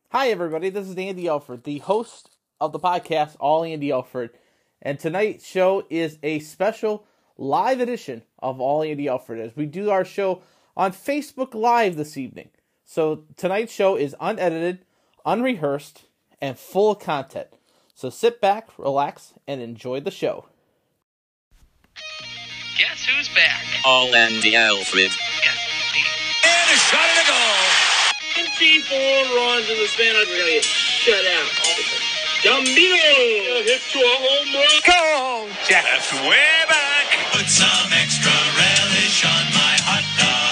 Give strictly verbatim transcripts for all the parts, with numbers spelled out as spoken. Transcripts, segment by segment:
Hi, everybody. This is Andy Elford, the host of the podcast, All Andy Elford. And tonight's show is a special live edition of All Andy Elford as we do our show on Facebook Live this evening. So tonight's show is unedited, unrehearsed, and full of content. So sit back, relax, and enjoy the show. Guess who's back? All Andy Elford. Guess me. And a shot at a goal. twenty-four runs in the span. We're going to get shut out. Gambino hit to a home run. Go, Jeff. That's way back. Put some extra relish on my hot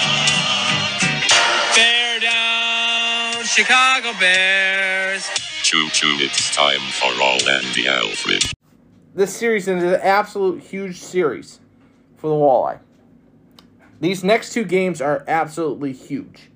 dog. Bear down, Chicago Bears. Choo choo, it's time for All Andy Elford. This series is an absolute huge series for the Walleye. These next two games are absolutely huge.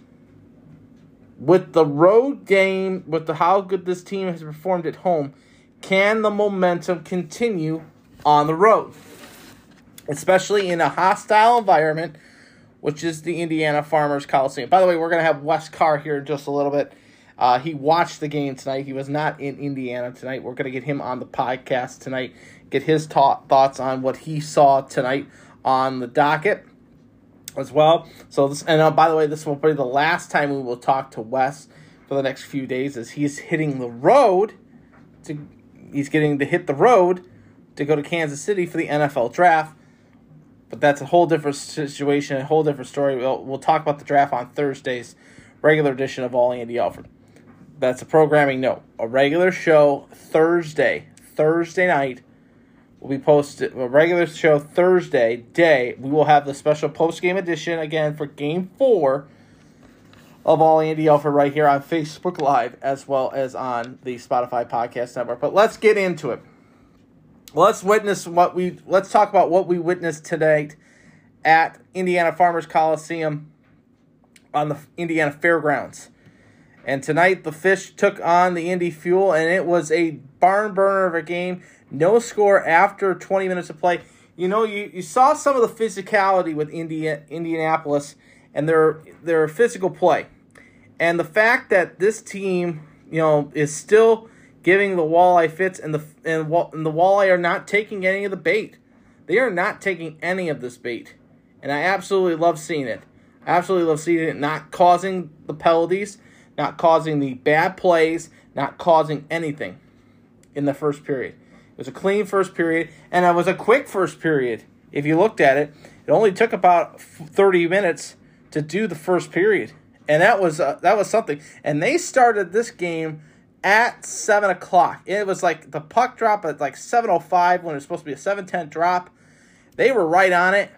With the road game, with the how good this team has performed at home, can the momentum continue on the road? Especially in a hostile environment, which is the Indiana Farmers Coliseum. By the way, we're going to have Wes Carr here in just a little bit. Uh, he watched the game tonight. He was not in Indiana tonight. We're going to get him on the podcast tonight, get his ta- thoughts on what he saw tonight on the docket as well. So, this, and uh, by the way, this will be the last time we will talk to Wes for the next few days, as he's hitting the road. To he's getting to hit the road to go to Kansas City for the N F L draft. But that's a whole different situation, a whole different story. We'll, we'll talk about the draft on Thursday's regular edition of All Andy Elford. That's a programming note. A regular show Thursday, Thursday night. Will be posted, a regular show Thursday day. We will have the special post-game edition again for Game four of All Andy Elford right here on Facebook Live as well as on the Spotify Podcast Network. But let's get into it. Let's witness what we, let's talk about what we witnessed tonight at Indiana Farmers Coliseum on the Indiana Fairgrounds. And tonight the Fish took on the Indy Fuel, and it was a barn burner of a game. No score after twenty minutes of play. You know, you, you saw some of the physicality with India, Indianapolis and their their physical play. And the fact that this team, you know, is still giving the Walleye fits, and the and, and the Walleye are not taking any of the bait. They are not taking any of this bait. And I absolutely love seeing it. I absolutely love seeing it not causing the penalties, not causing the bad plays, not causing anything in the first period. It was a clean first period, and it was a quick first period. If you looked at it, it only took about thirty minutes to do the first period, and that was uh, that was something. And they started this game at seven o'clock. It was like the puck drop at like seven oh five when it was supposed to be a seven ten drop. They were right on it,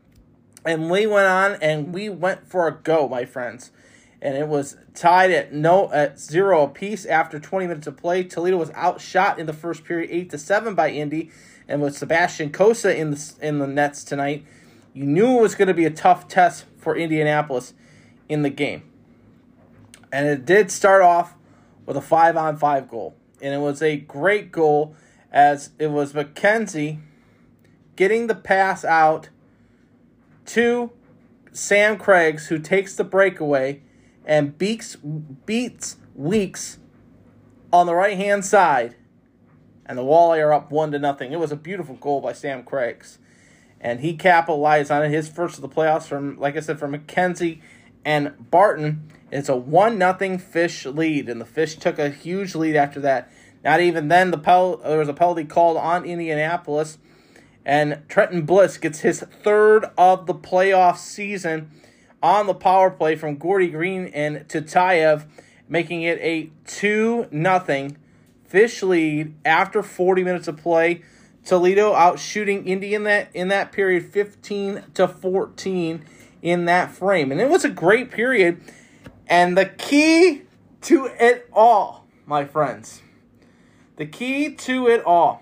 and we went on, and we went for a go, my friends. And it was tied at no at zero apiece after twenty minutes of play. Toledo was outshot in the first period, eight to seven by Indy, and with Sebastian Cossa in the in the nets tonight, you knew it was going to be a tough test for Indianapolis in the game. And it did start off with a five-on-five goal, and it was a great goal as it was McKenzie getting the pass out to Sam Craigs, who takes the breakaway and beats, beats Weeks on the right-hand side. And the Walleye are up one to nothing. It was a beautiful goal by Sam Craigs. And he capitalized on it. His first of the playoffs from, like I said, from McKenzie and Barton. It's a one nothing Fish lead. And the Fish took a huge lead after that. Not even then, the pel- there was a penalty called on Indianapolis. And Trenton Bliss gets his third of the playoff season on the power play from Gordy Green and Tatayev, making it a two nothing Fish lead after forty minutes of play. Toledo out shooting Indy in that in that period fifteen to fourteen in that frame. And it was a great period. And the key to it all, my friends, the key to it all,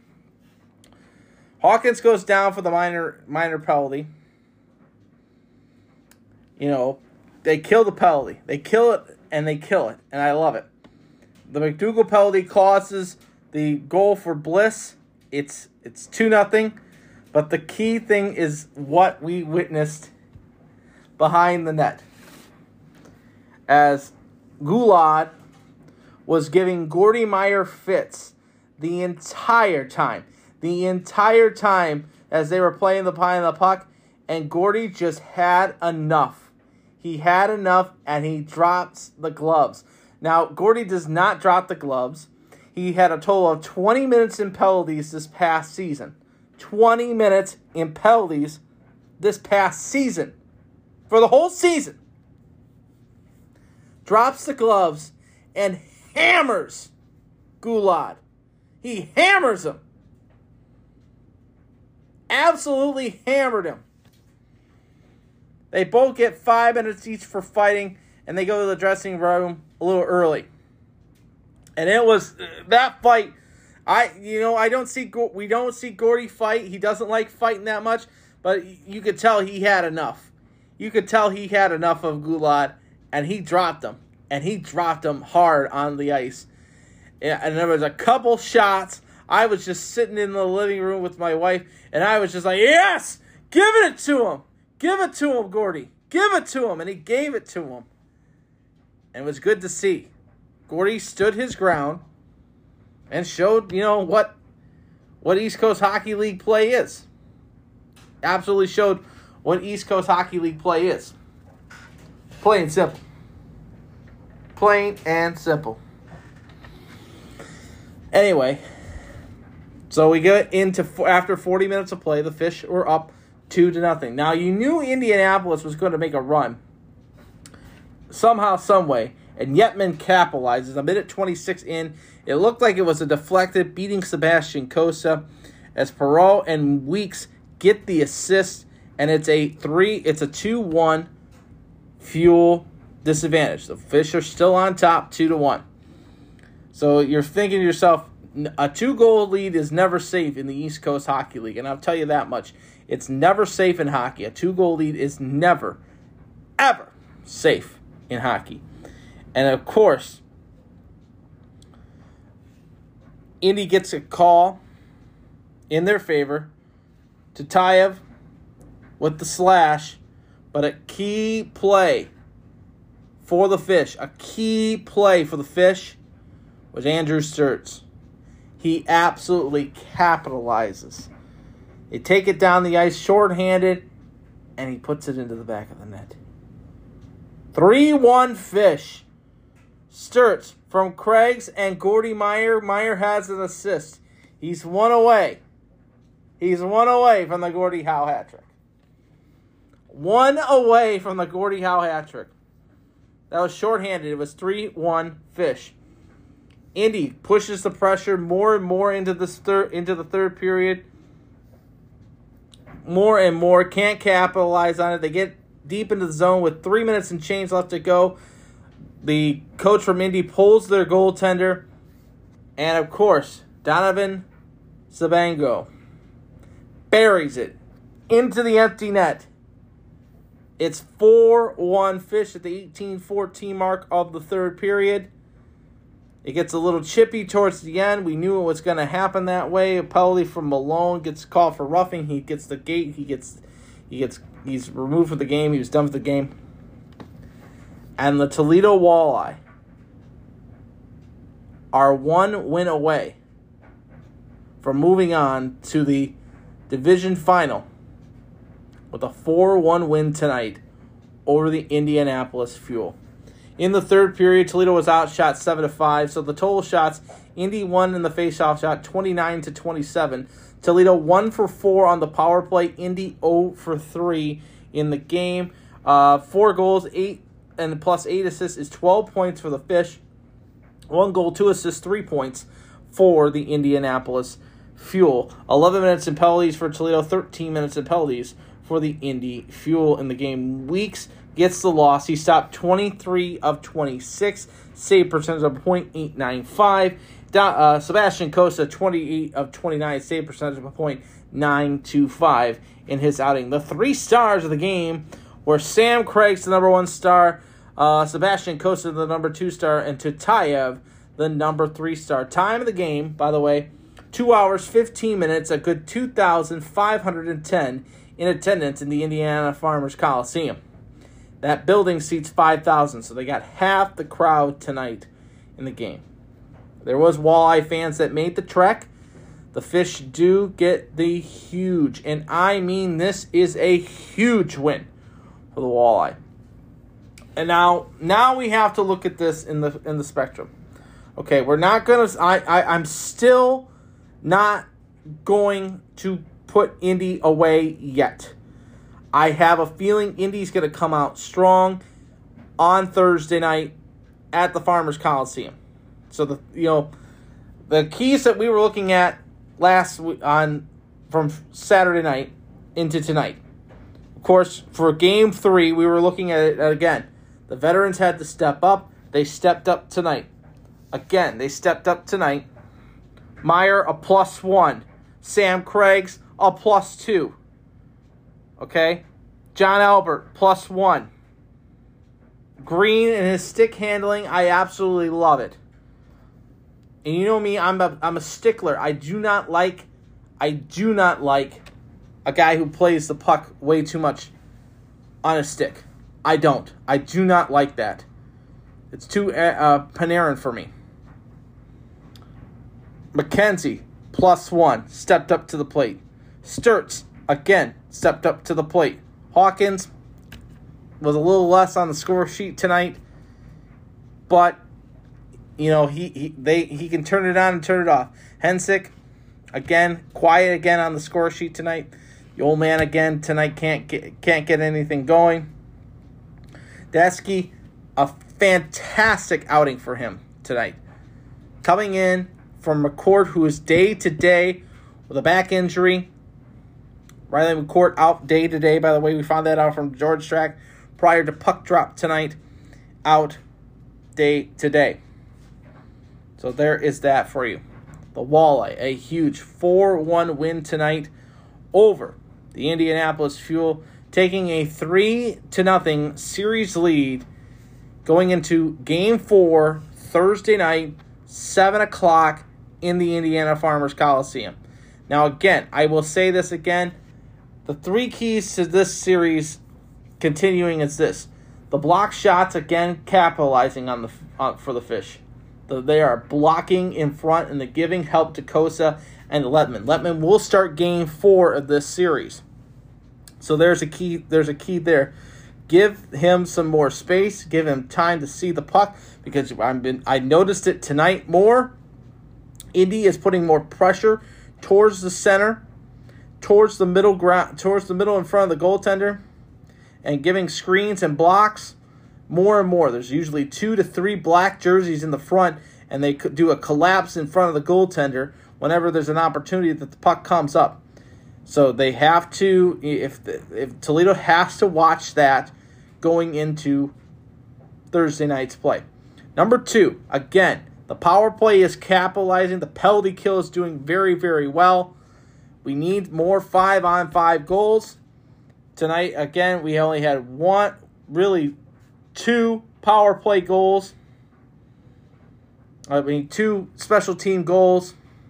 Hawkins goes down for the minor minor penalty. You know, they kill the penalty. They kill it, and they kill it, and I love it. The McDougal penalty causes the goal for Bliss. It's it's two nothing, but the key thing is what we witnessed behind the net. As Goulart was giving Gordy Meyer fits the entire time. The entire time as they were playing the pie and the puck, and Gordy just had enough. He had enough, and he drops the gloves. Now, Gordy does not drop the gloves. He had a total of twenty minutes in penalties this past season. twenty minutes in penalties this past season. For the whole season. Drops the gloves and hammers Gulad. He hammers him. Absolutely hammered him. They both get five minutes each for fighting, and they go to the dressing room a little early. And it was that fight. I, you know, I don't see we don't see Gordy fight. He doesn't like fighting that much, but you could tell he had enough. You could tell he had enough of Gulad, and he dropped him, and he dropped him hard on the ice. And there was a couple shots. I was just sitting in the living room with my wife, and I was just like, yes, give it to him. Give it to him, Gordy. Give it to him. And he gave it to him. And it was good to see. Gordy stood his ground and showed, you know, what, what East Coast Hockey League play is. Absolutely showed what East Coast Hockey League play is. Plain and simple. Plain and simple. Anyway, so we get into, after forty minutes of play, the Fish were up two to nothing. Now, you knew Indianapolis was going to make a run somehow, some way, and Yetman capitalizes. A minute twenty-six in, it looked like it was a deflected, beating Sebastian Cossa as Perreault and Weeks get the assist, and it's a three, it's a two one Fuel disadvantage. The Fish are still on top, two to one. So you're thinking to yourself, a two-goal lead is never safe in the East Coast Hockey League, and I'll tell you that much. It's never safe in hockey. A two-goal lead is never, ever safe in hockey. And, of course, Indy gets a call in their favor. Tatayev with the slash, but a key play for the Fish, a key play for the Fish was Andrew Sturz. He absolutely capitalizes. They take it down the ice shorthanded, and he puts it into the back of the net. three one Fish. Sturz from Craigs and Gordy Meyer. Meyer has an assist. He's one away. He's one away from the Gordie Howe hat trick. One away from the Gordie Howe hat trick. That was shorthanded. It was three one Fish. Indy pushes the pressure more and more into the third into the third period. More and more, can't capitalize on it. They get deep into the zone with three minutes and change left to go. The coach from Indy pulls their goaltender, and of course, Donovan Sabango buries it into the empty net. It's four one Fish at the eighteen fourteen mark of the third period. It gets a little chippy towards the end. We knew it was going to happen that way. A penalty from Malone gets called for roughing. He gets the gate. He gets, he gets, he's removed from the game. He was done with the game. And the Toledo Walleye are one win away from moving on to the division final with a four one win tonight over the Indianapolis Fuel. In the third period, Toledo was outshot seven to five, so the total shots, Indy won in the faceoff shot twenty-nine to twenty-seven. Toledo one for four on the power play, Indy zero for three in the game. Uh, four goals, eight and plus eight assists is twelve points for the Fish. One goal, two assists, three points for the Indianapolis Fuel. eleven minutes in penalties for Toledo, thirteen minutes in penalties for the Indy Fuel in the game. Weeks gets the loss. He stopped twenty-three of twenty-six, save percentage of point eight nine five. Uh, Sebastian Cossa, twenty-eight of twenty-nine, save percentage of point nine two five in his outing. The three stars of the game were Sam Craigs, the number one star, uh, Sebastian Cossa, the number two star, and Tatayev, the number three star. Time of the game, by the way, two hours, fifteen minutes, a good two thousand five hundred ten in attendance in the Indiana Farmers Coliseum. That building seats five thousand, so they got half the crowd tonight in the game. There was Walleye fans that made the trek. The Fish do get the huge, and I mean this is a huge win for the Walleye. And now, now we have to look at this in the in the spectrum. Okay, we're not gonna. I, I I'm still not going to put Indy away yet. I have a feeling Indy's gonna come out strong on Thursday night at the Farmers Coliseum. So the you know the keys that we were looking at last week on from Saturday night into tonight. Of course, for game three, we were looking at it again. The veterans had to step up. They stepped up tonight. Again, they stepped up tonight. Meyer, a plus one. Sam Craigs, a plus two. Okay? John Albert, plus one. Green and his stick handling, I absolutely love it. And you know me, I'm a, I'm a stickler. I do not like, I do not like a guy who plays the puck way too much on a stick. I don't. I do not like that. It's too uh, Panarin for me. McKenzie, plus one, stepped up to the plate. Sturts, again, stepped up to the plate. Hawkins was a little less on the score sheet tonight, but you know he, he they he can turn it on and turn it off. Hensick, again, quiet again on the score sheet tonight. The old man again tonight can't get can't get anything going. Desky, a fantastic outing for him tonight. Coming in from McCourt, who is day-to-day with a back injury. Riley McCourt out day-to-day, by the way. We found that out from George Strack prior to puck drop tonight. Out day-to-day. So there is that for you. The Walleye, a huge four one win tonight over the Indianapolis Fuel, taking a three to nothing series lead going into Game four Thursday night, seven o'clock in the Indiana Farmers Coliseum. Now, again, I will say this again. The three keys to this series continuing is this. The block shots, again, capitalizing on the uh, for the Fish. The, they are blocking in front and the giving help to Kosa and Letman. Letman will start Game four of this series. So there's a key. There's a key there. Give him some more space. Give him time to see the puck because I've been. I noticed it tonight more. Indy is putting more pressure towards the center, towards the middle ground, towards the middle in front of the goaltender, and giving screens and blocks more and more. There's usually two to three black jerseys in the front, and they could do a collapse in front of the goaltender whenever there's an opportunity that the puck comes up. So they have to, if if Toledo has to watch that going into Thursday night's play. Number two, again, the power play is capitalizing. The penalty kill is doing very, very well. We need more five-on-five goals. Tonight, again, we only had one, really two power play goals. I mean, two special team goals.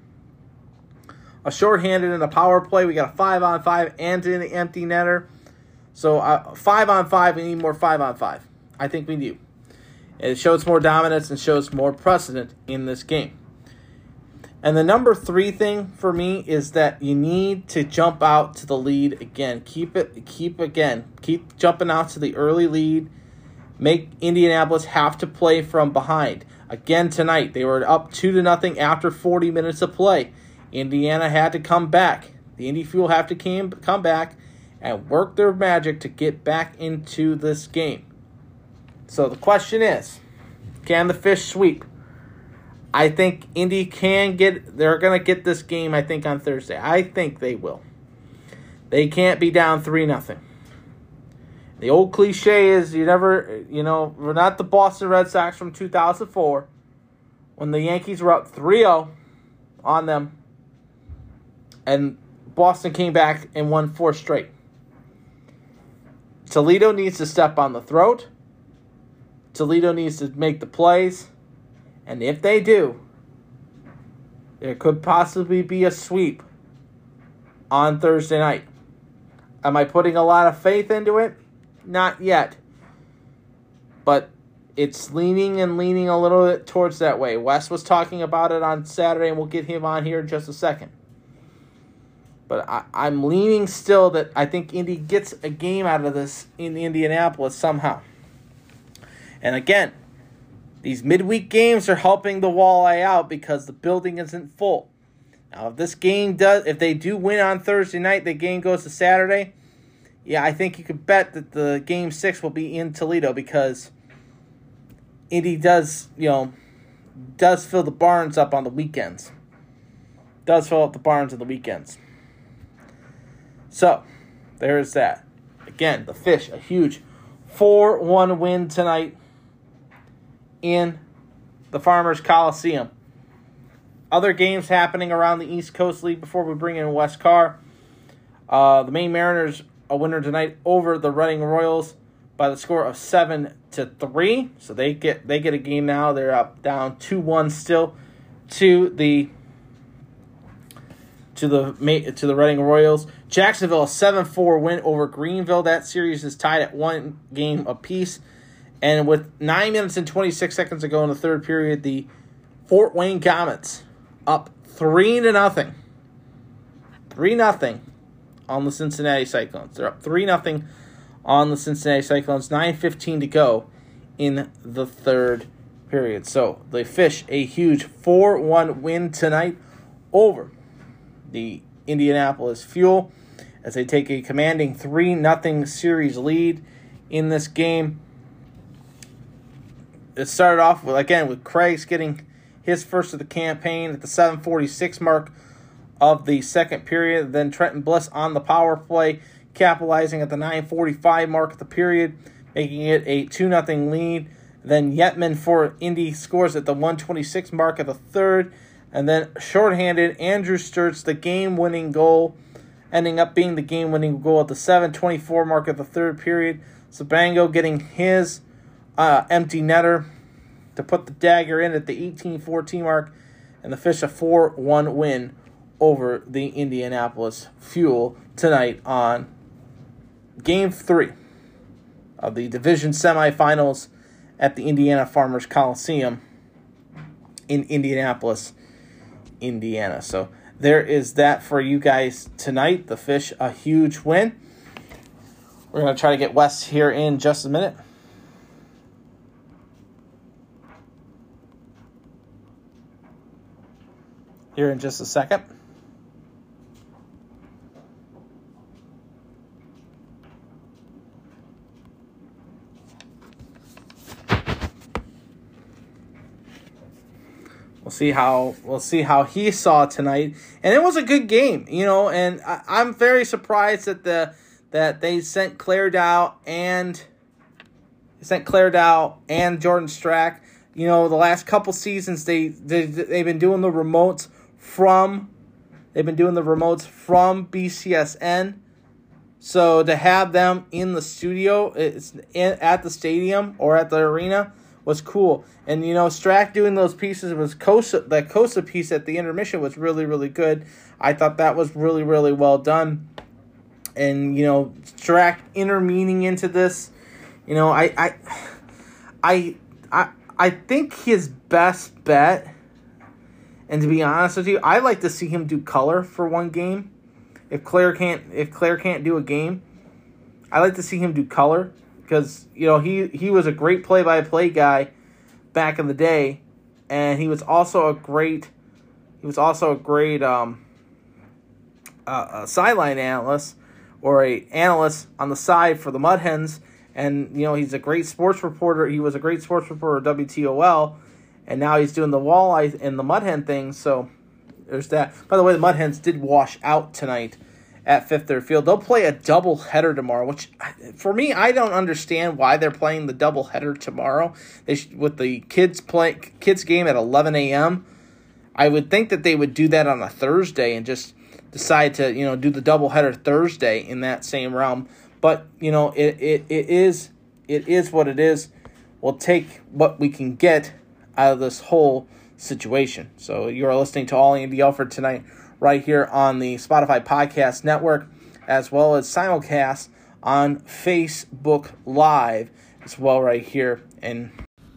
A shorthanded and a power play. We got a five-on-five and an empty netter. So uh, five-on-five, we need more five-on-five. I think we do. It shows more dominance and shows more precedent in this game. And the number three thing for me is that you need to jump out to the lead again. Keep it, keep again, keep jumping out to the early lead. Make Indianapolis have to play from behind. Again tonight, they were up two to nothing after forty minutes of play. Indiana had to come back. The Indy Fuel have to came, come back and work their magic to get back into this game. So the question is, can the Fish sweep? I think Indy can get, they're going to get this game, I think, on Thursday. I think they will. They can't be down three nothing. The old cliche is you never, you know, we're not the Boston Red Sox from two thousand four when the Yankees were up three oh on them. And Boston came back and won four straight. Toledo needs to step on the throat. Toledo needs to make the plays. And if they do, there could possibly be a sweep on Thursday night. Am I putting a lot of faith into it? Not yet. But it's leaning and leaning a little bit towards that way. Wes was talking about it on Saturday, and we'll get him on here in just a second. But I, I'm leaning still that I think Indy gets a game out of this in Indianapolis somehow. And again, these midweek games are helping the Walleye out because the building isn't full. Now, if this game does, if they do win on Thursday night, the game goes to Saturday. Yeah, I think you could bet that the game six will be in Toledo because Indy does, you know, does fill the barns up on the weekends. Does fill up the barns on the weekends. So, there's that. Again, the Fish, a huge four one win tonight in the Farmers Coliseum. Other games happening around the East Coast League before we bring in Wes Carr. Uh, the Maine Mariners, a winner tonight over the Reading Royals by the score of seven to three. So they get they get a game now. They're up down two one still to the to the to the Reading Royals. Jacksonville, a seven four win over Greenville. That series is tied at one game apiece. And with nine minutes and twenty-six seconds to go in the third period, the Fort Wayne Comets up three to nothing. three nothing on the Cincinnati Cyclones. They're up three nothing on the Cincinnati Cyclones. nine fifteen to go in the third period. So the Fish, a huge four one win tonight over the Indianapolis Fuel as they take a commanding three nothing series lead in this game. It started off, with again, with Craigs getting his first of the campaign at the seven forty-six mark of the second period. Then Trenton Bliss on the power play, capitalizing at the nine forty-five mark of the period, making it a two nothing lead. Then Yetman for Indy scores at the one twenty-six mark of the third. And then shorthanded, Andrew Sturts, the game-winning goal, ending up being the game-winning goal at the seven twenty-four mark of the third period. Sabango getting his uh, empty netter to put the dagger in at the eighteen fourteen mark. And the Fish a four one win over the Indianapolis Fuel tonight on Game three of the division semifinals at the Indiana Farmers Coliseum in Indianapolis, Indiana. So there is that for you guys tonight. The Fish, a huge win. We're going to try to get Wes here in just a minute. Here in just a second. We'll see how we'll see how he saw tonight, and it was a good game, you know. And I, I'm very surprised that the that they sent Claire Dow and they sent Claire Dow and Jordan Strack. You know, the last couple seasons they they they've been doing the remotes from they've been doing the remotes from B C S N. So to have them in the studio, it's in, at the stadium or at the arena, was cool. And, you know, Strack doing those pieces was Kosa, that Kosa piece at the intermission was really, really good. I thought that was really, really well done. And, you know, Strack intervening into this, you know, I I I I, I think his best bet, and to be honest with you, I like to see him do color for one game. If Claire can't if Claire can't do a game, I like to see him do color. Because, you know, he, he was a great play-by-play guy back in the day, and he was also a great he was also a great um, uh, a sideline analyst or a analyst on the side for the Mud Hens, and you know he's a great sports reporter. He was a great sports reporter at W T O L, and now he's doing the walleye and the Mud Hen thing. So there's that. By the way, the Mud Hens did wash out tonight at Fifth Third Field. They'll play a double header tomorrow, which for me, I don't understand why they're playing the double header tomorrow. They should, with the kids play kids game at eleven a.m. I would think that they would do that on a Thursday and just decide to, you know, do the double header Thursday in that same realm. But, you know, it it, it is it is what it is. We'll take what we can get out of this whole situation. So you are listening to All Andy Elford tonight, right here on the Spotify Podcast Network, as well as simulcast on Facebook Live as well right here. And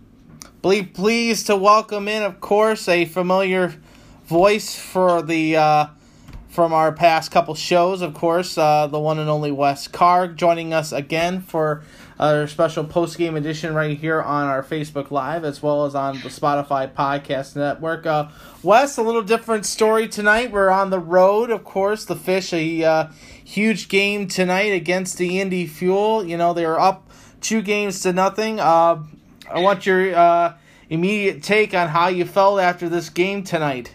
Be pleased to welcome in, of course, a familiar voice for the uh, from our past couple shows, of course, uh, the one and only Wes Carr, joining us again for our special post-game edition right here on our Facebook Live, as well as on the Spotify Podcast Network. Uh, Wes, a little different story tonight. We're on the road, of course. The Fish, a uh, huge game tonight against the Indy Fuel. You know, they were up two games to nothing. Uh, I want your uh, immediate take on how you felt after this game tonight.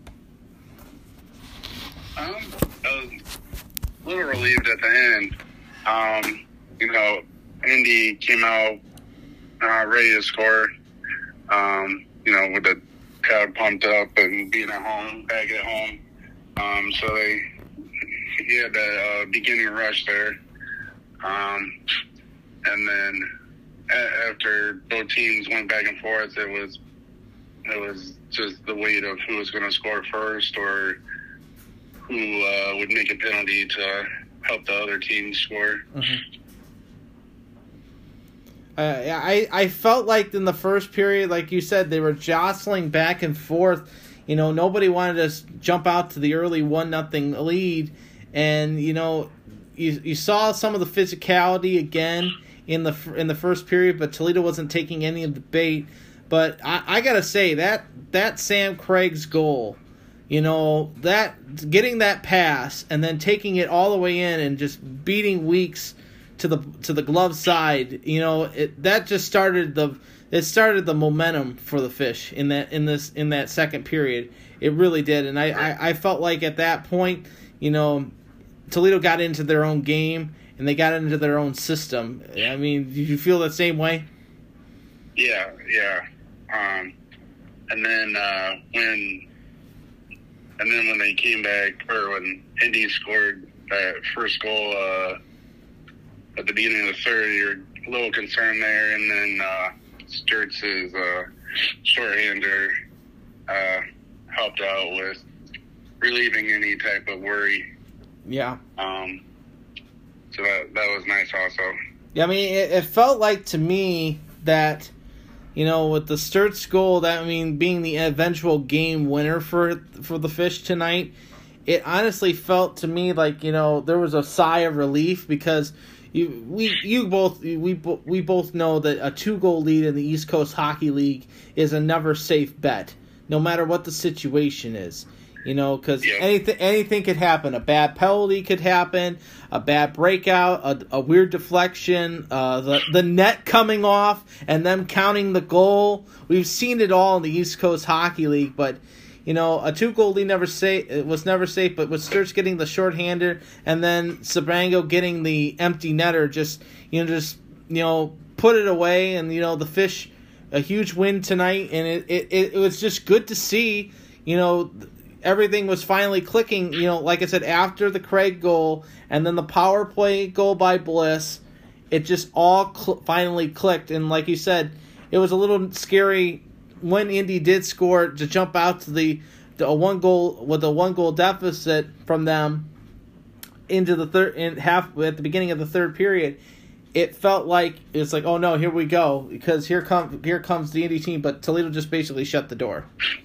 Um, I was a little relieved at the end. Um, you know, Indy came out uh, ready to score. Um, you know, with the crowd pumped up and being at home, back at home. Um, so they he had that uh, beginning rush there. Um, and then a- after both teams went back and forth, it was it was just the weight of who was going to score first or who uh, would make a penalty to help the other team score. Mm-hmm. Uh, I, I felt like in the first period, like you said, they were jostling back and forth. You know, nobody wanted to jump out to the early one nothing lead. And, you know, you you saw some of the physicality again in the in the first period, but Toledo wasn't taking any of the bait. But I, I got to say, that, that Sam Craig's goal, you know, that getting that pass and then taking it all the way in and just beating Weeks to the to the glove side, you know, it, that just started the it started the momentum for the Fish in that in this in that second period. It really did, and I, I, I felt like at that point, you know, Toledo got into their own game and they got into their own system. I mean, did you feel the same way? Yeah, yeah. Um, and then uh, when and then when they came back, or when Indy scored that first goal. Uh, At the beginning of the third, you're a little concerned there, and then uh, Sturts' uh, shorthander uh, helped out with relieving any type of worry. Yeah. Um. So that that was nice, also. Yeah, I mean, it, it felt like to me that, you know, with the Sturts goal, that I mean, being the eventual game winner for for the Fish tonight, it honestly felt to me like, you know, there was a sigh of relief because. You, we you both we we both know that a two goal lead in the East Coast Hockey League is a never safe bet, no matter what the situation is. You know, because yeah. anything anything could happen. A bad penalty could happen, a bad breakout, a, a weird deflection, uh, the the net coming off, and them counting the goal. We've seen it all in the East Coast Hockey League, but. You know, a two-goal lead never safe. It was never safe, but with Sturts getting the shorthander and then Sabrango getting the empty netter, just you know, just you know, put it away. And you know, the Fish, a huge win tonight, and it it, it was just good to see. You know, everything was finally clicking. You know, like I said, after the Craig goal and then the power play goal by Bliss, it just all cl- finally clicked. And like you said, it was a little scary. When Indy did score to jump out to the, the a one goal with a one goal deficit from them into the third in half at the beginning of the third period, it felt like it's like oh no, here we go, because here come here comes the Indy team, but Toledo just basically shut the door.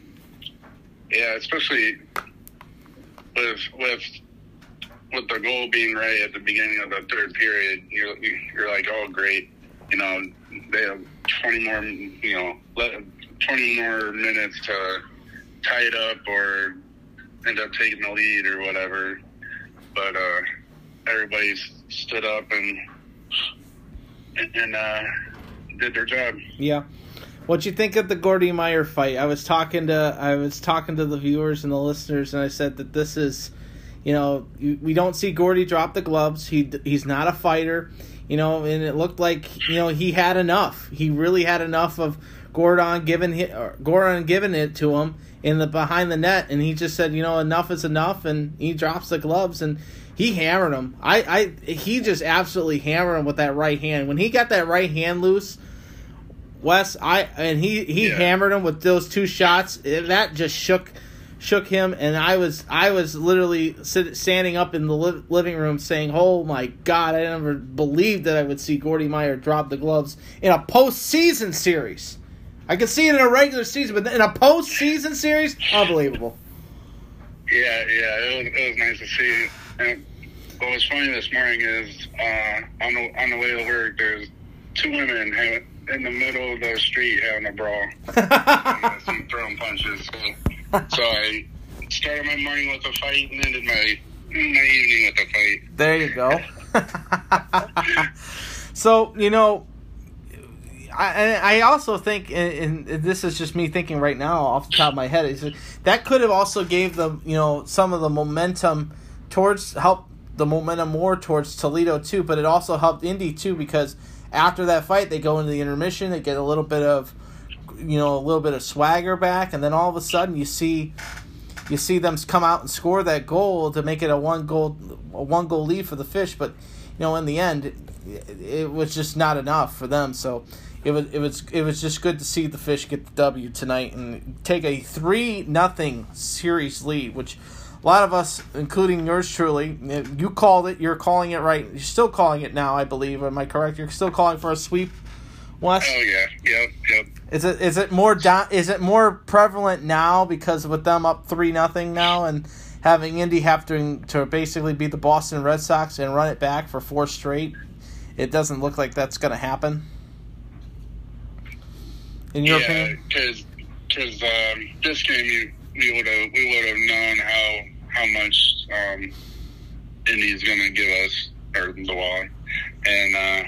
Yeah, especially with with with the goal being right at the beginning of the third period, you're you're like, oh great, you know, they have twenty more, you know, let. twenty more minutes to tie it up or end up taking the lead or whatever. But uh, everybody stood up and and uh, did their job. Yeah. What'd you think of the Gordy Meyer fight? I was talking to I was talking to the viewers and the listeners, and I said that this is, you know, we don't see Gordy drop the gloves. He he's not a fighter, you know, and it looked like, you know, he had enough. He really had enough of Gordon giving it, Gordon giving it to him in the behind the net, and he just said, you know, enough is enough, and he drops the gloves, and he hammered him. I, I, he just absolutely hammered him with that right hand. When he got that right hand loose, Wes, I and he, he yeah. hammered him with those two shots. That just shook, shook him, and I was I was literally sit, standing up in the li- living room saying, "Oh my God, I never believed that I would see Gordy Meyer drop the gloves in a postseason series." I can see it in a regular season, but in a postseason series, unbelievable. Yeah, yeah, it was, it was nice to see. And what was funny this morning is uh, on the on the way to work, there's two women having, in the middle of the street having a brawl, and some throwing punches. So, so I started my morning with a fight and ended my my evening with a fight. There you go. So, you know, I I also think, and, and this is just me thinking right now off the top of my head, is that, that could have also gave them, you know, some of the momentum towards, help the momentum more towards Toledo too, but it also helped Indy too, because after that fight they go into the intermission, they get a little bit of, you know, a little bit of swagger back, and then all of a sudden you see you see them come out and score that goal to make it a one goal a one goal lead for the Fish, but you know, in the end it, it was just not enough for them. So it was it was it was just good to see the Fish get the W tonight and take a three nothing series lead, which a lot of us, including yours truly, you called it. You're calling it right. You're still calling it now, I believe. Am I correct? You're still calling for a sweep, Wes? Oh yeah, yep, yep. Is it is it more do, is it more prevalent now because with them up three nothing now and having Indy have to to basically beat the Boston Red Sox and run it back for four straight? It doesn't look like that's going to happen. In your yeah, opinion? because because um, this game you. We would have we would have known how how much um, Indy's going to give us, or the Wall, and uh,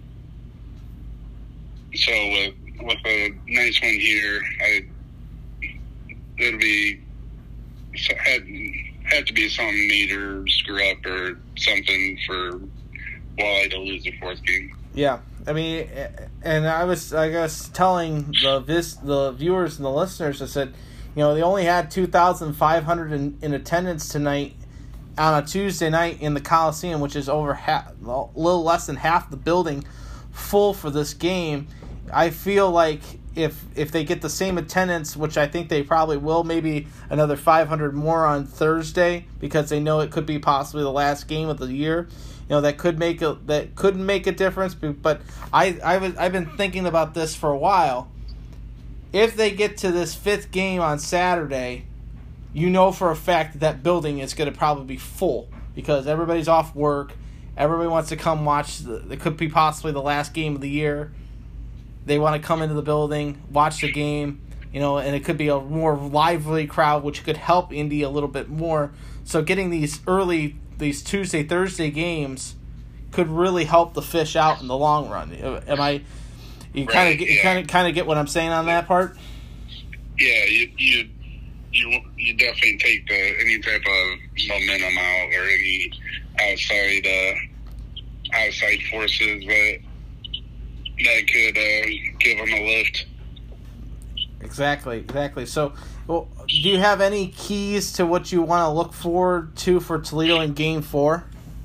so with with a nice one here, I it'll be had had to be some major screw up or something for Walleye to lose the fourth game. Yeah, I mean, and I was I guess telling the vis the viewers and the listeners, I said, you know, they only had two thousand five hundred in, in attendance tonight on a Tuesday night in the Coliseum, which is over half, a little less than half the building full for this game. I feel like if if they get the same attendance, which I think they probably will, maybe another five hundred more on Thursday, because they know it could be possibly the last game of the year. You know, that could make a that could make a difference. But I I was I've been thinking about this for a while. If they get to this fifth game on Saturday, you know for a fact that that building is going to probably be full because everybody's off work. Everybody wants to come watch. The, it could be possibly the last game of the year. They want to come into the building, watch the game, you know, and it could be a more lively crowd, which could help Indy a little bit more. So getting these early, these Tuesday, Thursday games could really help the Fish out in the long run. Am I... You kind of get, you kind of kind of get what I'm saying on that part. Yeah, you you you, you definitely take the any type of momentum out or any outside uh, outside forces that that could uh, give them a lift. Exactly, exactly. So, well, do you have any keys to what you want to look forward to for Toledo in Game Four?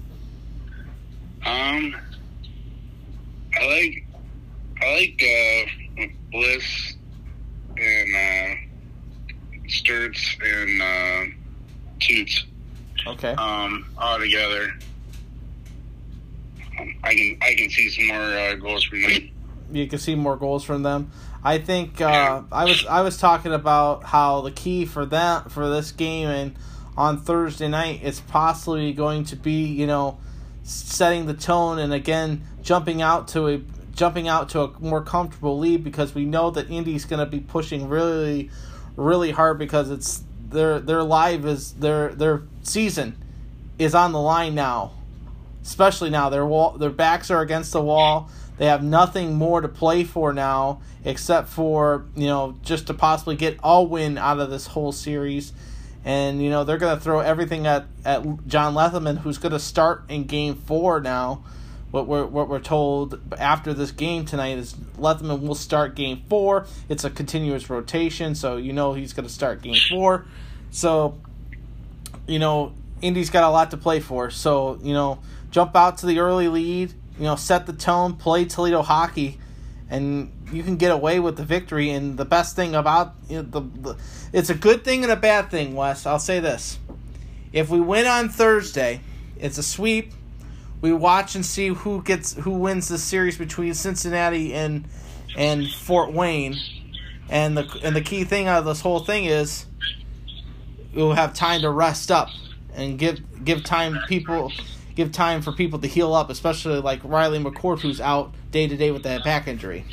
Um, I like. I like uh, Bliss and uh, Sturts and uh, Toots. Okay. Um, all together, um, I can I can see some more uh, goals from them. You can see more goals from them. I think uh, I was I was talking about how the key for that for this game and on Thursday night is possibly going to be, you know, setting the tone and again jumping out to a. jumping out to a more comfortable lead, because we know that Indy's going to be pushing really, really hard because it's their their live is their their season is on the line now, especially now their wall their backs are against the wall. They have nothing more to play for now except for, you know, just to possibly get a win out of this whole series, and you know they're going to throw everything at at John Letherman, who's going to start in Game Four now. What we're what we're told after this game tonight is Letherman will start Game Four. It's a continuous rotation, so you know he's going to start Game Four. So, you know, Indy's got a lot to play for. So, you know, jump out to the early lead. You know, set the tone, play Toledo hockey, and you can get away with the victory. And the best thing about you know, the, the it's a good thing and a bad thing, Wes. I'll say this: if we win on Thursday, it's a sweep. We watch and see who gets who wins the series between Cincinnati and and Fort Wayne. And the and the key thing out of this whole thing is we'll have time to rest up and give give time people give time for people to heal up, especially like Riley McCourt, who's out day to day with that back injury.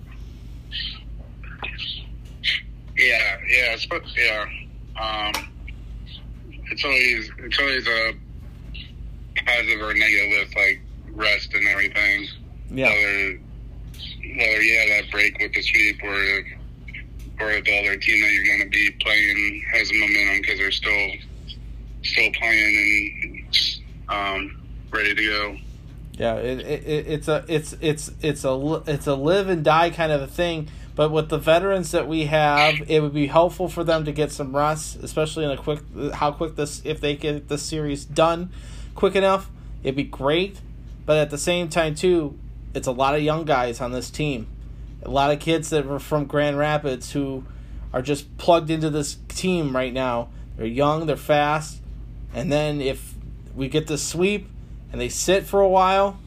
Yeah, yeah, it's, yeah. Um, it's always it's always a positive or negative with like rest and everything. Yeah. Whether whether you have that break with the sweep or or the other team that you're going to be playing has momentum because they're still still playing and um, ready to go. Yeah, it, it it's a it's it's it's a it's a live and die kind of a thing. But with the veterans that we have, it would be helpful for them to get some rest, especially in a quick how quick this if they get this series done quick enough, it'd be great. But at the same time too, it's a lot of young guys on this team, a lot of kids that were from Grand Rapids who are just plugged into this team right now. They're young, they're fast, and then if we get the sweep and they sit for a while,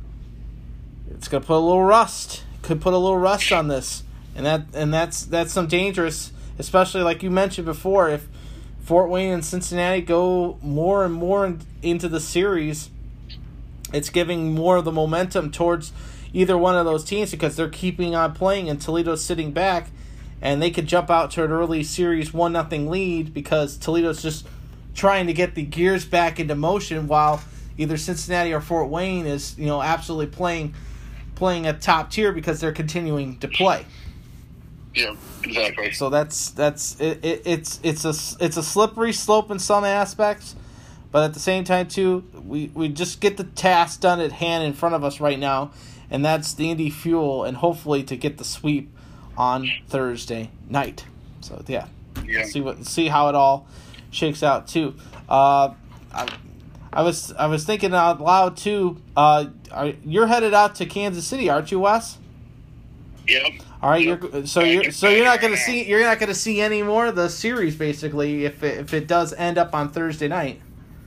it's gonna put a little rust. Could put a little rust on this. And that and that's that's some dangerous, especially like you mentioned before, if Fort Wayne and Cincinnati go more and more in, into the series, it's giving more of the momentum towards either one of those teams because they're keeping on playing and Toledo's sitting back, and they could jump out to an early series one nothing lead because Toledo's just trying to get the gears back into motion while either Cincinnati or Fort Wayne is, you know, absolutely playing playing at top tier because they're continuing to play. Yeah, exactly. So that's that's it, it. It's it's a it's a slippery slope in some aspects, but at the same time too, we, we just get the task done at hand in front of us right now, and that's the Indy Fuel, and hopefully to get the sweep on Thursday night. So yeah, yeah. see what see how it all shakes out too. Uh, I, I was I was thinking out loud too. Uh, are, you're headed out to Kansas City, aren't you, Wes? Yep. All right, you're so you're so you're not gonna see you're not gonna see any more of the series basically if it, if it does end up on Thursday night.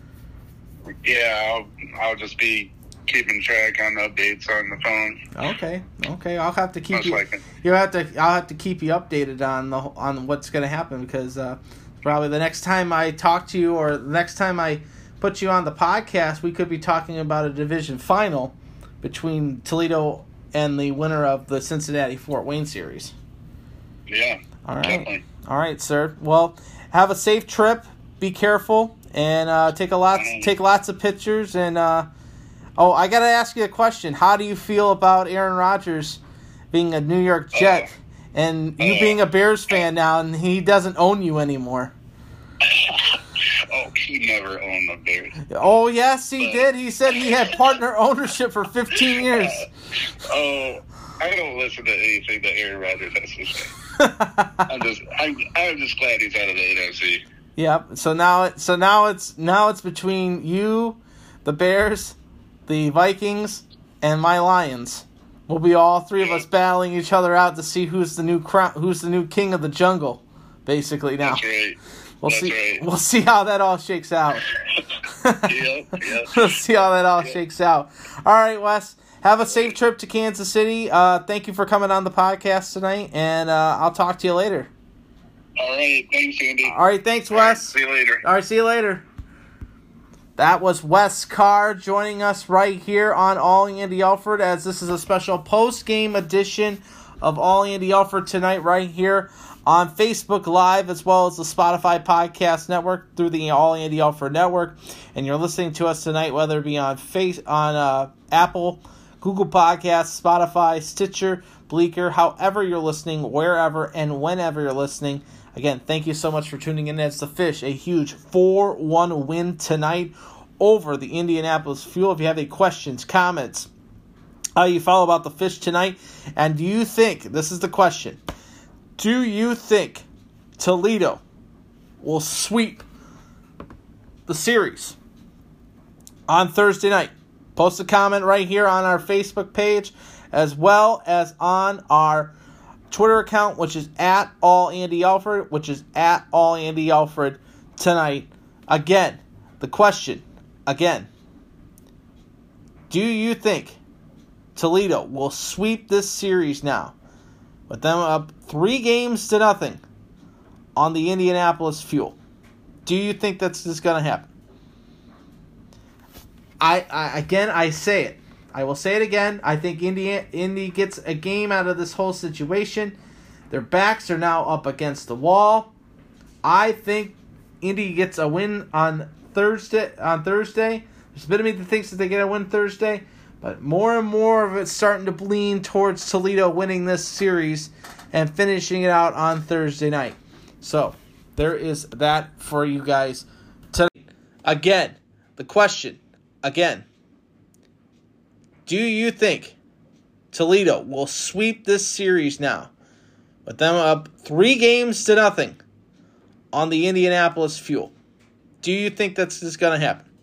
Yeah, I'll I'll just be keeping track on the updates on the phone. Okay, okay, I'll have to keep Most you. likely. You'll have to I'll have to keep you updated on the on what's gonna happen because uh, probably the next time I talk to you or the next time I put you on the podcast, we could be talking about a division final between Toledo and the winner of the Cincinnati-Fort Wayne series. Yeah. All right. Definitely. All right, sir. Well, have a safe trip. Be careful and uh, take a lots take lots of pictures. And uh, oh, I gotta ask you a question. How do you feel about Aaron Rodgers being a New York Jet uh, and you uh, being a Bears fan now, and he doesn't own you anymore? Oh, he never owned the Bears. Oh, yes, he but, did. He said he had partner ownership for fifteen years. Uh, oh, I don't listen to anything that Aaron Rodgers has to say. I'm just, I'm, I'm just glad he's out of the N F C. Yep. So now, it, so now it's now it's between you, the Bears, the Vikings, and my Lions. We'll be all three of us battling each other out to see who's the new crown, who's the new king of the jungle, basically now. That's right. We'll That's see. Right. We'll see how that all shakes out. Yep, yep. We'll see how that all Yep. shakes out. All right, Wes. Have a safe trip to Kansas City. Uh, thank you for coming on the podcast tonight, and uh, I'll talk to you later. All right. Thanks, Andy. All right. Thanks, All right, Wes. see you later. All right. See you later. That was Wes Carr joining us right here on All Andy Alford, as this is a special post-game edition of All Andy Alford tonight right here on Facebook Live, as well as the Spotify Podcast Network through the All Andy Alford Network. And you're listening to us tonight, whether it be on face on uh, Apple, Google Podcasts, Spotify, Stitcher, Bleaker, however you're listening, wherever and whenever you're listening. Again, thank you so much for tuning in. It's the Fish, a huge four one win tonight over the Indianapolis Fuel. If you have any questions, comments, how you feel about the Fish tonight, and do you think, this is the question, do you think Toledo will sweep the series on Thursday night? Post a comment right here on our Facebook page, as well as on our Twitter account, which is at All Andy Alford, which is at All Andy Alford tonight. Again, the question, again, do you think Toledo will sweep this series now? with them up three games to nothing on the Indianapolis Fuel. Do you think that's just going to happen? I, I again, I say it. I will say it again. I think Indy, Indy gets a game out of this whole situation. Their backs are now up against the wall. I think Indy gets a win on Thursday. On Thursday, there's a bit of me that thinks that they get a win Thursday, but more and more of it's starting to lean towards Toledo winning this series and finishing it out on Thursday night. So there is that for you guys tonight. Again, the question again: do you think Toledo will sweep this series now, with them up three games to nothing on the Indianapolis Fuel? Do you think that's just going to happen?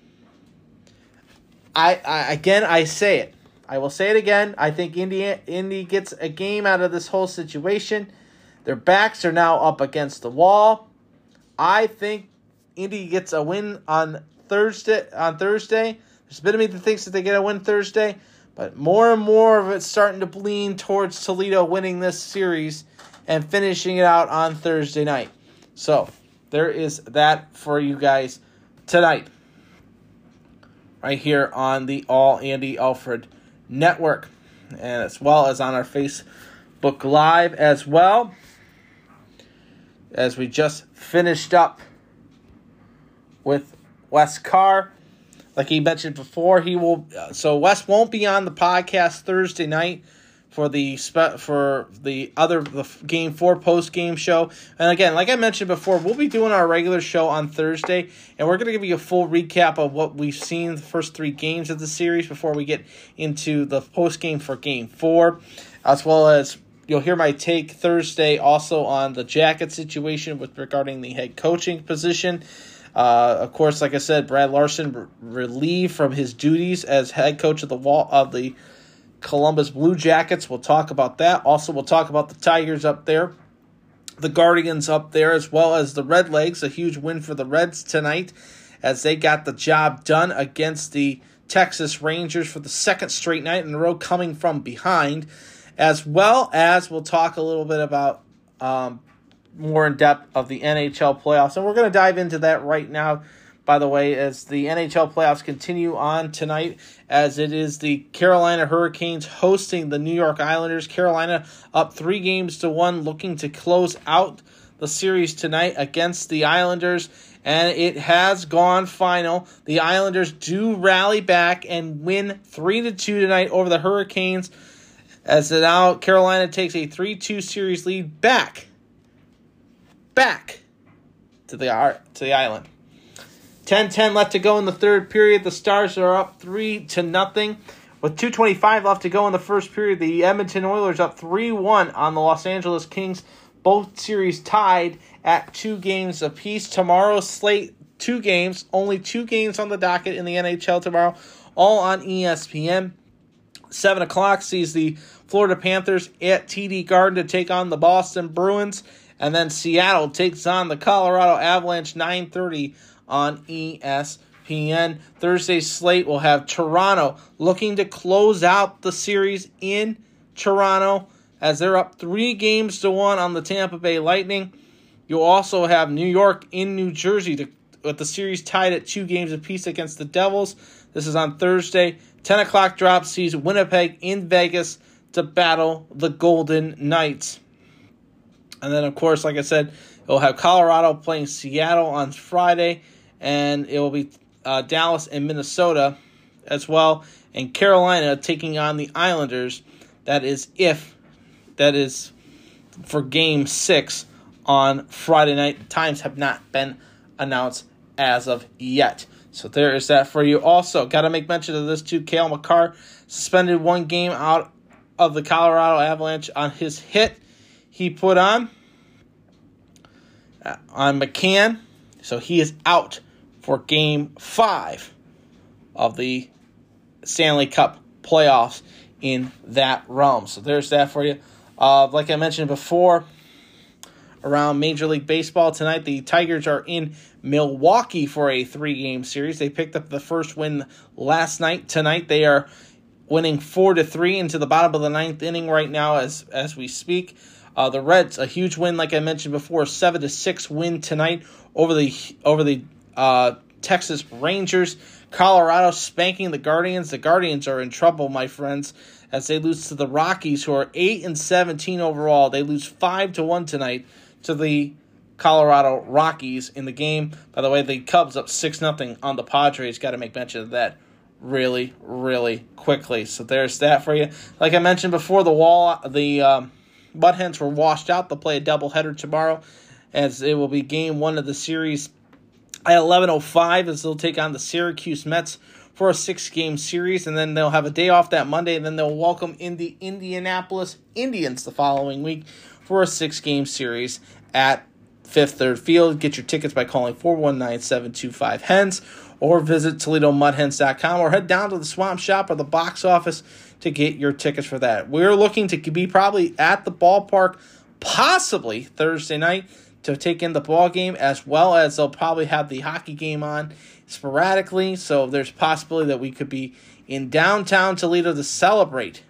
I, I again, I say it. I will say it again. I think Indy, Indy gets a game out of this whole situation. Their backs are now up against the wall. I think Indy gets a win on Thursday. On Thursday, there's a bit of me that thinks that they get a win Thursday, but more and more of it's starting to lean towards Toledo winning this series and finishing it out on Thursday night. So there is that for you guys tonight, right here on the All Andy Alford Network, and as well as on our Facebook Live as well, as we just finished up with Wes Carr. Like he mentioned before, he will. So Wes won't be on the podcast Thursday night for the spe- for the other the game four post game show. And again, like I mentioned before, we'll be doing our regular show on Thursday, and we're going to give you a full recap of what we've seen the first three games of the series before we get into the post game for game four, as well as you'll hear my take Thursday also on the Jacket situation with regarding the head coaching position. Uh, of course, like I said, Brad Larson re- relieved from his duties as head coach of the wall of the Columbus Blue Jackets. We'll talk about that. Also, we'll talk about the Tigers up there, the Guardians up there, as well as the Redlegs. A huge win for the Reds tonight as they got the job done against the Texas Rangers for the second straight night in a row, coming from behind. As well as we'll talk a little bit about um, more in depth of the N H L playoffs. And we're going to dive into that right now, by the way, as the N H L playoffs continue on tonight, as it is the Carolina Hurricanes hosting the New York Islanders. Carolina up three games to one, looking to close out the series tonight against the Islanders. And it has gone final. The Islanders do rally back and win three to two tonight over the Hurricanes, as now Carolina takes a three two series lead back, back to the to the island. ten ten left to go in the third period. The Stars are up three to nothing. With two twenty-five left to go in the first period, the Edmonton Oilers up three one on the Los Angeles Kings. Both series tied at two games apiece. Tomorrow's slate, two games. Only two games on the docket in the N H L tomorrow, all on E S P N. seven o'clock sees the Florida Panthers at T D Garden to take on the Boston Bruins. And then Seattle takes on the Colorado Avalanche, nine thirty on E S P N. Thursday's slate will have Toronto looking to close out the series in Toronto, as they're up three games to one on the Tampa Bay Lightning. You'll also have New York in New Jersey to, with the series tied at two games apiece against the Devils. This is on Thursday. ten o'clock drop sees Winnipeg in Vegas to battle the Golden Knights. And then, of course, like I said, you'll have Colorado playing Seattle on Friday, and it will be uh, Dallas and Minnesota as well, and Carolina taking on the Islanders. That is if that is for Game Six on Friday night. The times have not been announced as of yet. So there is that for you. Also, got to make mention of this too. Cale Makar suspended one game out of the Colorado Avalanche on his hit he put on uh, on McCann. So he is out for Game five of the Stanley Cup playoffs in that realm. So there's that for you. Uh, like I mentioned before, around Major League Baseball tonight, the Tigers are in Milwaukee for a three-game series. They picked up the first win last night. Tonight they are winning four to three into the bottom of the ninth inning right now as as we speak. Uh, the Reds, a huge win, like I mentioned before, seven to six win tonight over the over the uh, Texas Rangers. Colorado spanking the Guardians. The Guardians are in trouble, my friends, as they lose to the Rockies, who are eight and seventeen overall. They lose five to one tonight to the Colorado Rockies in the game. By the way, the Cubs up six nothing on the Padres. Got to make mention of that really, really quickly. So there's that for you. Like I mentioned before, the wall, the um, Mud Hens were washed out. They'll play a doubleheader tomorrow, as it will be game one of the series at eleven oh five, as they'll take on the Syracuse Mets for a six-game series, and then they'll have a day off that Monday, and then they'll welcome in the Indianapolis Indians the following week for a six-game series at Fifth Third Field. Get your tickets by calling four one nine, seven two five, HENS or visit Toledo Mud Hens dot com or head down to the Swamp Shop or the box office to get your tickets for that. We're looking to be probably at the ballpark possibly Thursday night to take in the ball game, as well as they'll probably have the hockey game on sporadically. So there's a possibility that we could be in downtown Toledo to celebrate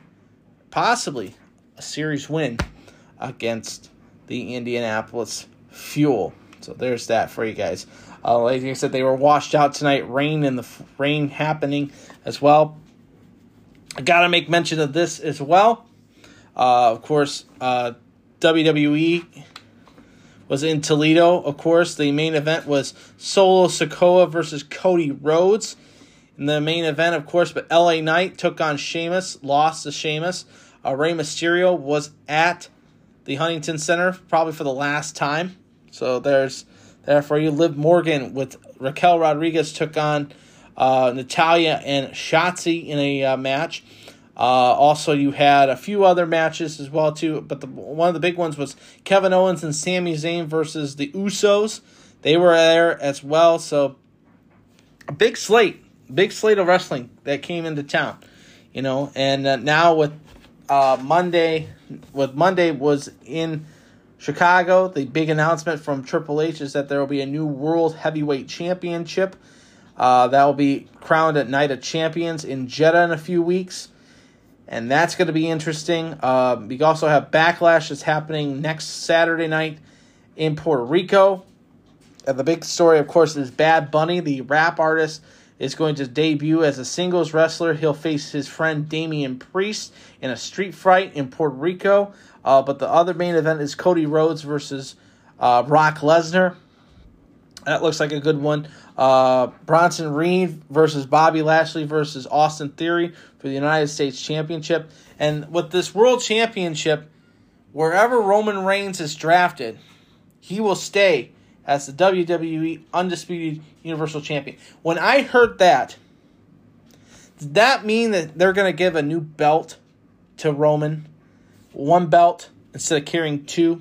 possibly a series win against the Indianapolis Fuel. So there's that for you guys. Uh, like I said, they were washed out tonight. Rain and the rain happening as well. I got to make mention of this as well. Uh, of course, uh, W W E was in Toledo. Of course, the main event was Solo Sikoa versus Cody Rhodes. In the main event, of course, but L A Knight took on Sheamus, lost to Sheamus. Uh, Rey Mysterio was at the Huntington Center probably for the last time. So there's there for you. Liv Morgan with Raquel Rodriguez took on uh, Natalya and Shotzi in a uh, match. Uh, also, you had a few other matches as well, too. But the, one of the big ones was Kevin Owens and Sami Zayn versus the Usos. They were there as well. So, a big slate. Big slate of wrestling that came into town. You know, and uh, now with uh, Monday, with Monday was in Chicago, the big announcement from Triple H is that there will be a new World Heavyweight Championship. Uh, that will be crowned at Night of Champions in Jeddah in a few weeks. And that's going to be interesting. Uh, we also have Backlash that's happening next Saturday night in Puerto Rico. And the big story, of course, is Bad Bunny, the rap artist, is going to debut as a singles wrestler. He'll face his friend Damian Priest in a street fight in Puerto Rico. Uh, but the other main event is Cody Rhodes versus uh, Brock Lesnar. That looks like a good one. Uh, Bronson Reed versus Bobby Lashley versus Austin Theory for the United States Championship. And with this World Championship, wherever Roman Reigns is drafted, he will stay as the W W E Undisputed Universal Champion. When I heard that, does that mean that they're going to give a new belt to Roman? One belt instead of carrying two?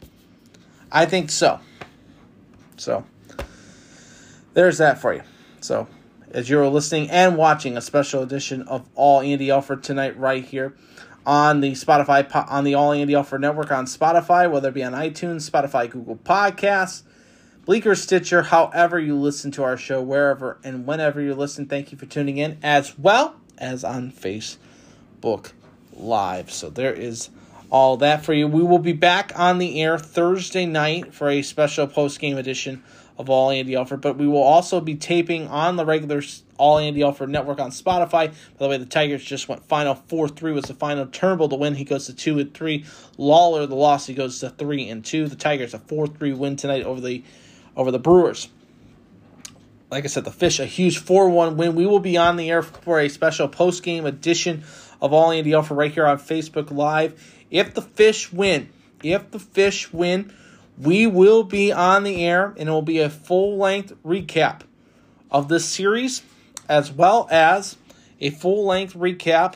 I think so. So, there's that for you. So, as you're listening and watching a special edition of All Andy Alford tonight right here on the Spotify, on the All Andy Alford Network on Spotify, whether it be on iTunes, Spotify, Google Podcasts, Bleaker, Stitcher, however you listen to our show, wherever and whenever you listen, thank you for tuning in, as well as on Facebook Live. So there is all that for you. We will be back on the air Thursday night for a special post-game edition of All Andy Alford, but we will also be taping on the regular All Andy Alford Network on Spotify. By the way, the Tigers just went final four three was the final. Turnbull, the win, he goes to two and three. Lawler, the loss, he goes to three and two. The Tigers a four three win tonight over the over the Brewers. Like I said, the Fish a huge four one win. We will be on the air for a special post-game edition of All Andy Alford right here on Facebook Live. If the Fish win, if the Fish win, we will be on the air, and it will be a full-length recap of this series, as well as a full-length recap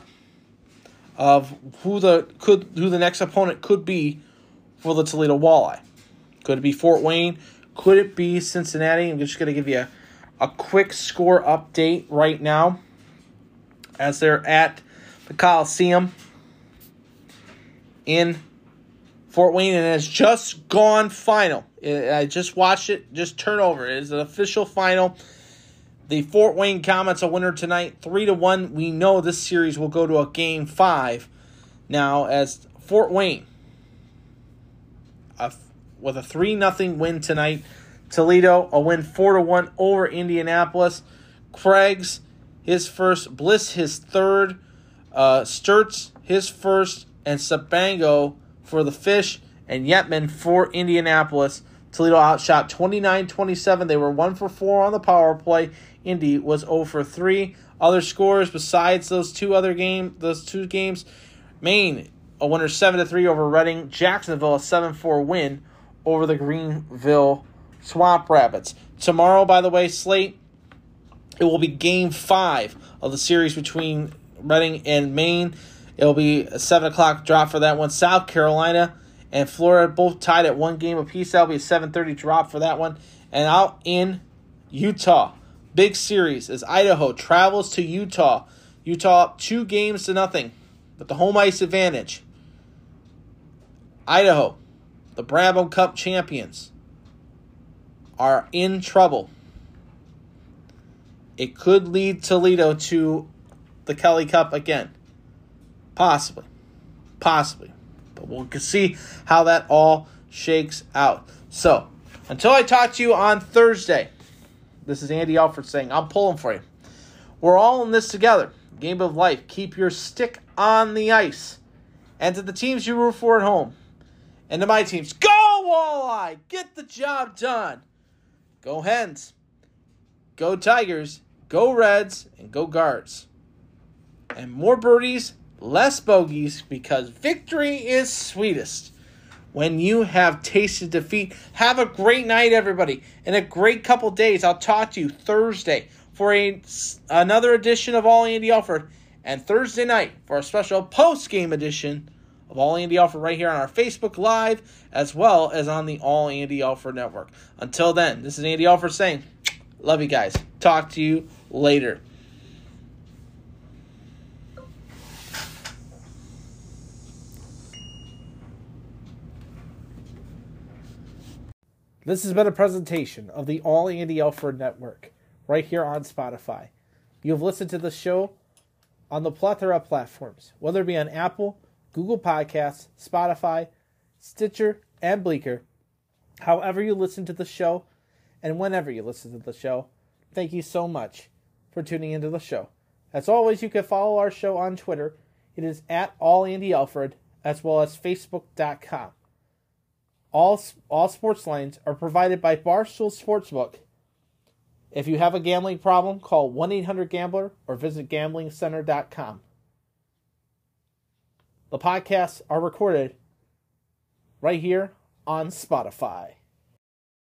of who the could who the next opponent could be for the Toledo Walleye. Could it be Fort Wayne? Could it be Cincinnati? I'm just going to give you a, a quick score update right now as they're at the Coliseum in Fort Wayne, and it's just gone final. I just watched it just turn over. It is an official final. The Fort Wayne Komets a winner tonight, three to one. We know this series will go to a game five. Now, as Fort Wayne, a, with a three nothing win tonight. Toledo, a win four to one over Indianapolis. Craigs, his first. Bliss, his third. Uh, Sturts, his first. And Sabango for the Fish. And Yetman for Indianapolis. Toledo outshot twenty-nine twenty-seven. They were one for four on the power play. Indy was zero for three. Other scores besides those two other game, those two games. Maine, a winner seven to three over Reading. Jacksonville, a seven four win over the Greenville Swamp Rabbits. Tomorrow, by the way, slate, it will be game five of the series between Reading and Maine. It will be a seven o'clock drop for that one. South Carolina and Florida both tied at one game apiece. That will be a seven thirty drop for that one. And out in Utah, big series as Idaho travels to Utah. Utah up two games to nothing with the home ice advantage. Idaho, the Brabham Cup champions, are in trouble. It could lead Toledo to the Kelly Cup again. Possibly. Possibly. But we'll see how that all shakes out. So, until I talk to you on Thursday, this is Andy Alford saying, I'm pulling for you. We're all in this together. Game of life. Keep your stick on the ice. And to the teams you root for at home. And to my teams, go Walleye! Get the job done. Go Hens. Go Tigers. Go Reds. And go Guards. And more birdies, less bogeys, because victory is sweetest when you have tasted defeat. Have a great night, everybody. And a great couple days. I'll talk to you Thursday for a, another edition of All Andy Alford. And Thursday night for a special post-game edition of All Andy Alford right here on our Facebook Live, as well as on the All Andy Alford Network. Until then, this is Andy Alford saying, love you guys. Talk to you later. This has been a presentation of the All Andy Alford Network, right here on Spotify. You have listened to the show on the plethora of platforms, whether it be on Apple, Google Podcasts, Spotify, Stitcher, and Bleaker. However you listen to the show, and whenever you listen to the show, thank you so much for tuning into the show. As always, you can follow our show on Twitter. It is at All Andy Alford, as well as Facebook dot com. All, all sports lines are provided by Barstool Sportsbook. If you have a gambling problem, call one eight hundred gambler or visit gambling center dot com. The podcasts are recorded right here on Spotify.